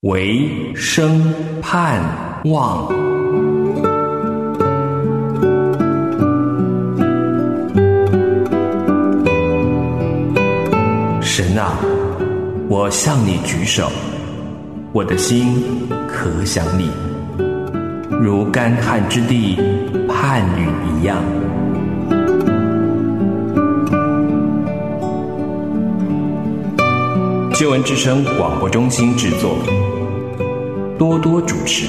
唯生盼望。神啊，我向你举手，我的心可想你，如干旱之地盼雨一样。救恩之声广播中心制作，多多主持。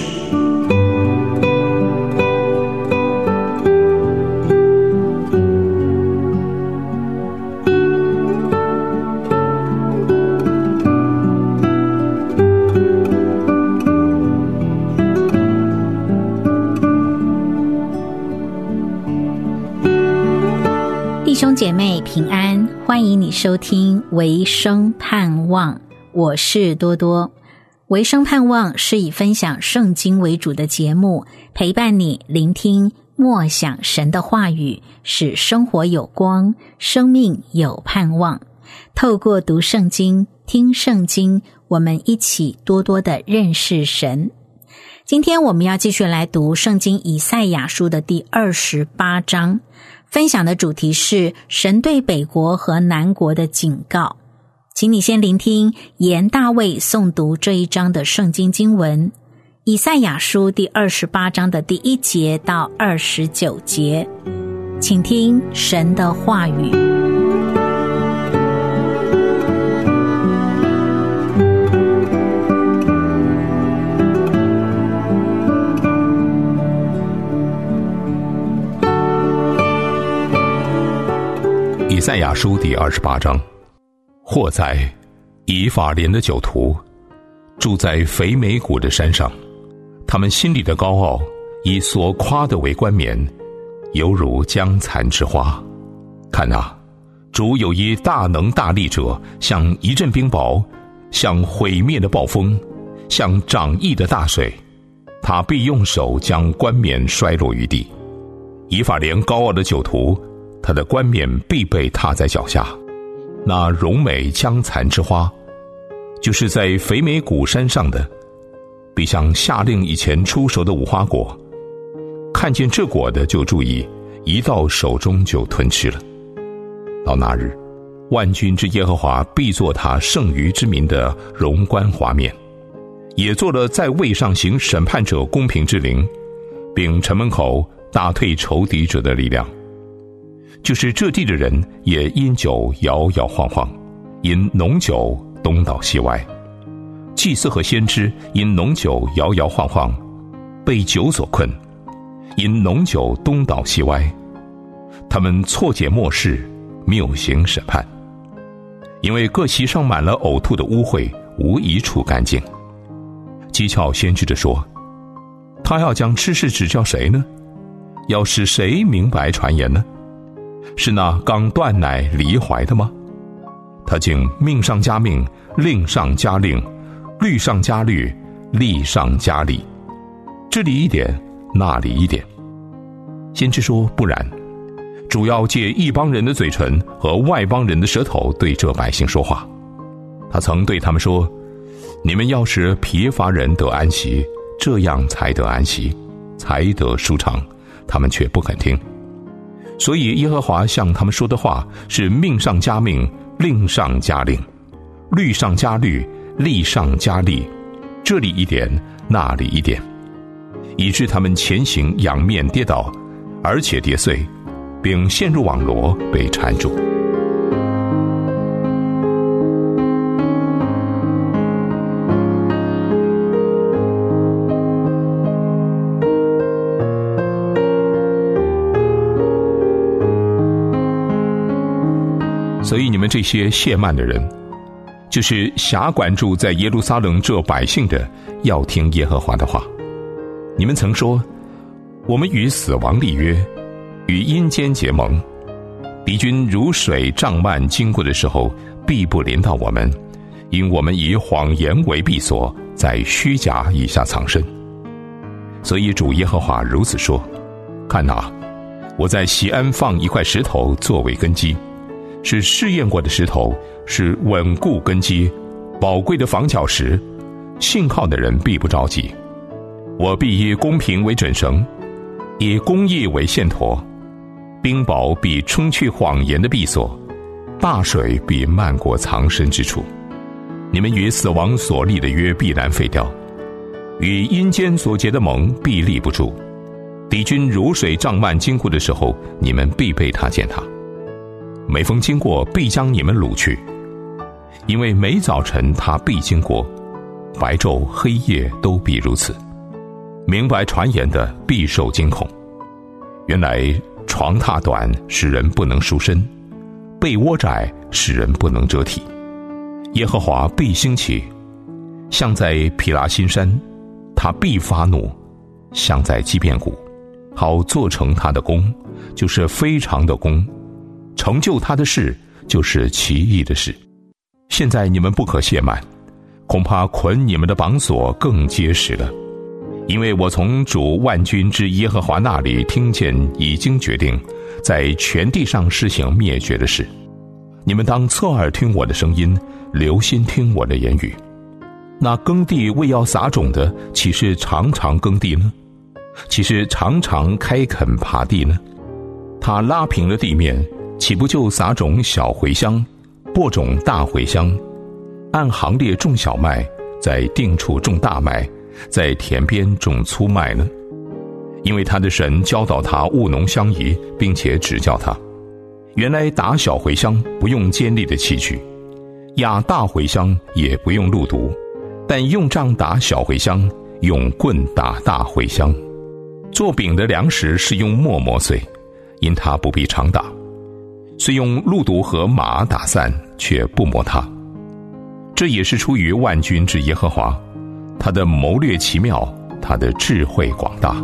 弟兄姐妹平安，欢迎你收听唯生盼望，我是多多。唯生盼望是以分享圣经为主的节目，陪伴你聆听默想神的话语，使生活有光，生命有盼望。透过读圣经、听圣经，我们一起多多的认识神。今天我们要继续来读圣经以赛亚书的第28章，分享的主题是神对北国和南国的警告。请你先聆听严大卫诵读这一章的圣经经文，以赛亚书第28章的第1节到29节，请听神的话语。 以赛亚书第28章，或在以法莲的酒徒，住在肥美谷的山上，他们心里的高傲以所夸的为冠冕，犹如将残之花。看啊，主有一大能大力者，像一阵冰雹，像毁灭的暴风，像涨溢的大水，他必用手将冠冕摔落于地。以法莲高傲的酒徒，他的冠冕必被踏在脚下。那荣美将残之花，就是在肥美谷山上的，必像夏令以前出熟的无花果，看见这果的就注意，一到手中就吞吃了。到那日，万军之耶和华必作他剩余之民的荣冠华冕，也做了在位上行审判者公平之灵，并城门口打退仇敌者的力量。就是这地的人也因酒摇摇晃晃，因浓酒东倒西歪。祭司和先知因浓酒摇摇晃晃，被酒所困，因浓酒东倒西歪。他们错解末世，谬行审判，因为各席上满了呕吐的污秽，无一处干净。讥诮先知的说，他要将知识指教谁呢？要使谁明白传言呢？是那刚断奶离怀的吗？他竟命上加命，令上加令，律上加律，例上加例，这里一点，那里一点。先知说不然，主要借一帮人的嘴唇和外邦人的舌头对这百姓说话。他曾对他们说，你们要使疲乏人得安息，这样才得安息，才得舒畅，他们却不肯听。所以耶和华向他们说的话是命上加命，令上加令，律上加律，例上加例，这里一点，那里一点，以致他们前行仰面跌倒，而且跌碎，并陷入网罗，被缠住。所以你们这些懈慢的人，就是辖管住在耶路撒冷这百姓的，要听耶和华的话。你们曾说，我们与死亡立约，与阴间结盟，敌军如水涨漫经过的时候，必不临到我们，因我们以谎言为避所，在虚假以下藏身。所以主耶和华如此说，看哪，我在锡安放一块石头作为根基，是试验过的石头，是稳固根基，宝贵的防角石， 信靠的人必不着急。我必以公平为准绳，以公义为线砣，冰雹必冲去谎言的闭锁，大水必漫过藏身之处。你们与死亡所立的约必然废掉，与阴间所结的盟必立不住。敌军如水涨漫经过的时候，你们必被他践踏。每逢经过，必将你们掳去，因为每早晨他必经过，白昼黑夜都必如此。明白传言的必受惊恐。原来床榻短，使人不能舒身；被窝窄，使人不能遮体。耶和华必兴起，像在毗拉新山，他必发怒，像在基遍谷，好做成他的功，就是非常的功，成就他的事，就是奇异的事。现在你们不可懈慢，恐怕捆你们的绑索更结实了。因为我从主万军之耶和华那里听见已经决定在全地上施行灭绝的事。你们当侧耳听我的声音，留心听我的言语。那耕地为要撒种的，岂是常常耕地呢？岂是常常开垦耙地呢？他拉平了地面，岂不就撒种小茴香，播种大茴香，按行列种小麦，在定处种大麦，在田边种粗麦呢？因为他的神教导他务农相宜，并且指教他。原来打小茴香不用尖利的器具，压大茴香也不用路毒，但用杖打小茴香，用棍打大茴香。做饼的粮食是用磨磨碎，因他不必常打，虽用路毒和马打散，却不磨它。这也是出于万军之耶和华，他的谋略奇妙，他的智慧广大。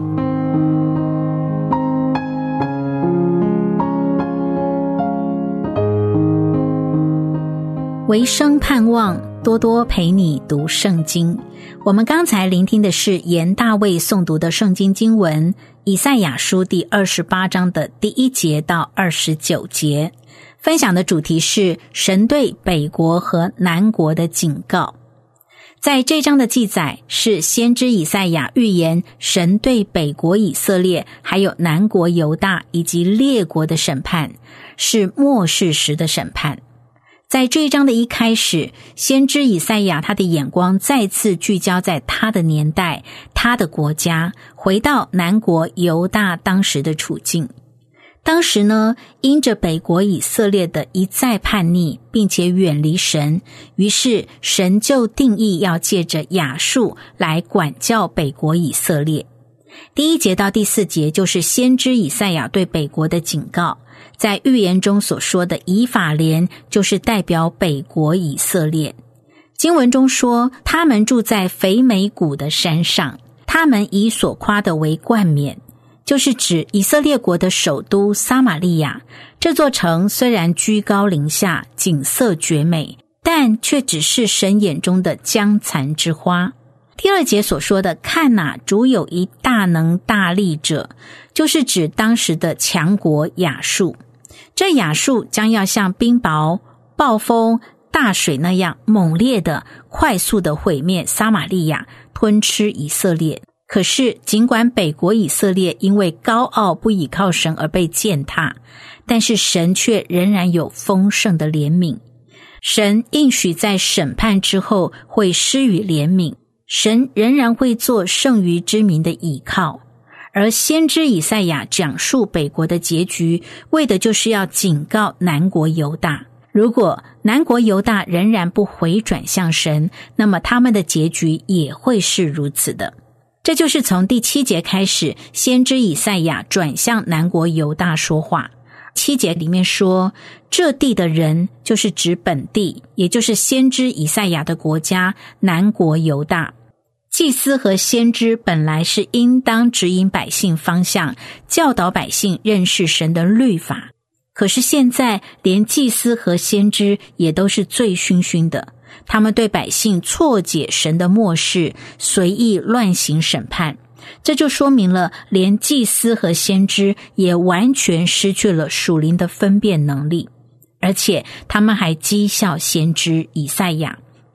维生盼望，多多陪你读圣经。我们刚才聆听的是严大卫诵读的圣经经文，以赛亚书第28章的第1节到29节。分享的主题是神对北国和南国的警告。在这章的记载是先知以赛亚预言神对北国以色列还有南国犹大以及列国的审判，是末世时的审判。在这一章的一开始，先知以赛亚他的眼光再次聚焦在他的年代，他的国家，回到南国犹大当时的处境。当时呢，因着北国以色列的一再叛逆，并且远离神，于是神就定义要借着亚述来管教北国以色列。第1节到第4节就是先知以赛亚对北国的警告。在预言中所说的以法莲就是代表北国以色列。经文中说，他们住在肥美谷的山上，他们以所夸的为冠冕，就是指以色列国的首都撒玛利亚。这座城虽然居高临下，景色绝美，但却只是神眼中的将残之花。第2节所说的看哪，主有一大能大力者，就是指当时的强国亚述。这亚述将要像冰雹、暴风、大水那样猛烈的、快速的毁灭撒玛利亚，吞吃以色列。可是尽管北国以色列因为高傲不倚靠神而被践踏，但是神却仍然有丰盛的怜悯。神应许在审判之后会施予怜悯，神仍然会做剩余之民的倚靠。而先知以赛亚讲述北国的结局，为的就是要警告南国犹大，如果南国犹大仍然不回转向神，那么他们的结局也会是如此的。这就是从第7节开始，先知以赛亚转向南国犹大说话。7节里面说，这地的人就是指本地，也就是先知以赛亚的国家南国犹大。祭司和先知本来是应当指引百姓方向，教导百姓认识神的律法。可是现在连祭司和先知也都是醉醺醺的，他们对百姓错解神的默示，随意乱行审判。这就说明了连祭司和先知也完全失去了属灵的分辨能力，而且他们还讥笑先知以赛亚，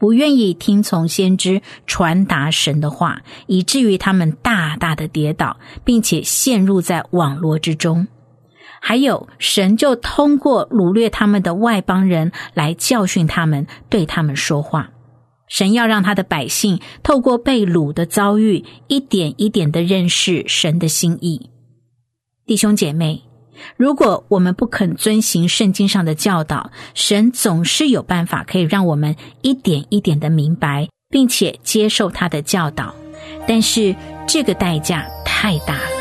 不愿意听从先知传达神的话，以至于他们大大的跌倒，并且陷入在网罗之中。还有，神就通过掳掠他们的外邦人来教训他们，对他们说话。神要让他的百姓透过被掳的遭遇，一点一点的认识神的心意。弟兄姐妹，如果我们不肯遵行圣经上的教导，神总是有办法可以让我们一点一点的明白，并且接受他的教导，但是这个代价太大了。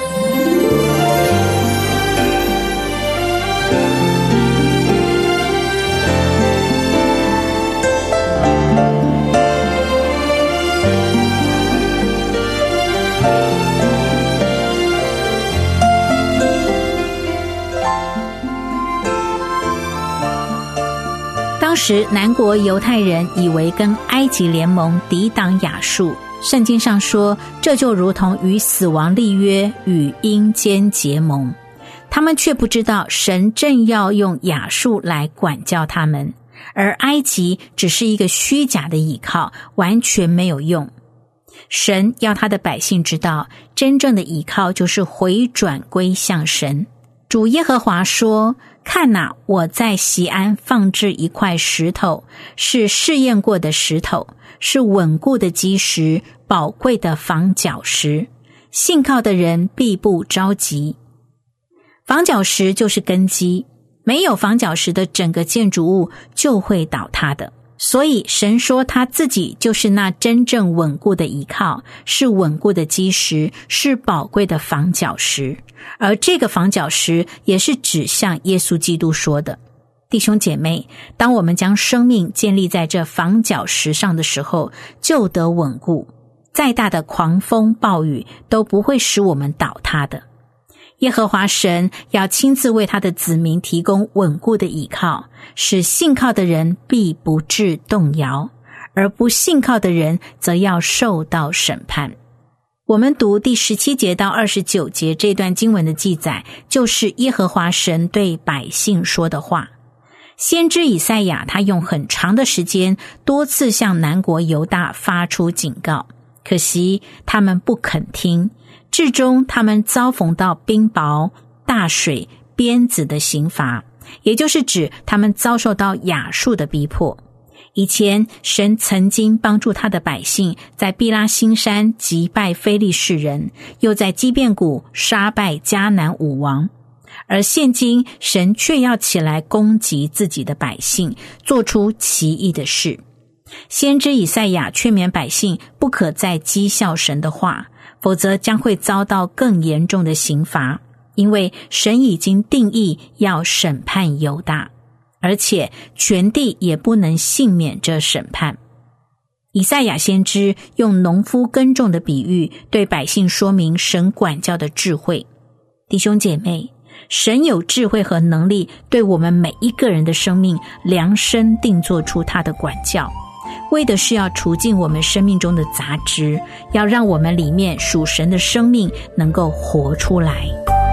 当时南国犹太人以为跟埃及联盟抵挡亚述，圣经上说这就如同与死亡立约，与阴间结盟。他们却不知道神正要用亚述来管教他们，而埃及只是一个虚假的倚靠，完全没有用。神要他的百姓知道，真正的倚靠就是回转归向神。主耶和华说，看哪，我在锡安放置一块石头，是试验过的石头，是稳固的基石，宝贵的房角石，信靠的人必不着急。房角石就是根基，没有房角石的整个建筑物就会倒塌的。所以神说他自己就是那真正稳固的依靠，是稳固的基石，是宝贵的房角石。而这个房角石也是指向耶稣基督说的。弟兄姐妹，当我们将生命建立在这房角石上的时候，就得稳固，再大的狂风暴雨都不会使我们倒塌的。耶和华神要亲自为他的子民提供稳固的依靠，使信靠的人必不致动摇，而不信靠的人则要受到审判。我们读第17节到29节这段经文的记载，就是耶和华神对百姓说的话。先知以赛亚他用很长的时间多次向南国犹大发出警告，可惜他们不肯听，至终他们遭逢到冰雹、大水、鞭子的刑罚，也就是指他们遭受到亚述的逼迫。以前神曾经帮助他的百姓在毕拉新山击败非利士人，又在基遍谷杀败迦南5王，而现今神却要起来攻击自己的百姓，做出奇异的事。先知以赛亚劝勉百姓不可再讥笑神的话，否则将会遭到更严重的刑罚，因为神已经定义要审判犹大，而且全地也不能幸免这审判。以赛亚先知用农夫耕种的比喻，对百姓说明神管教的智慧。弟兄姐妹，神有智慧和能力，对我们每一个人的生命量身定做出他的管教，为的是要除尽我们生命中的杂质，要让我们里面属神的生命能够活出来。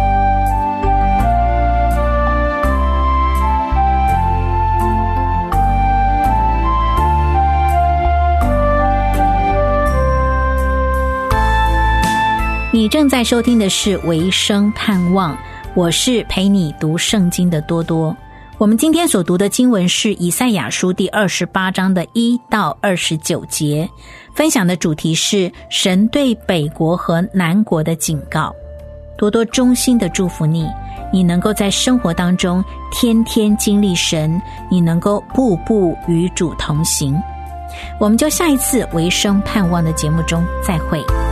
你正在收听的是维生盼望，我是陪你读圣经的多多。我们今天所读的经文是以赛亚书第28章的1到29节，分享的主题是神对北国和南国的警告。多多衷心的祝福你，你能够在生活当中天天经历神，你能够步步与主同行。我们就下一次维生盼望的节目中再会。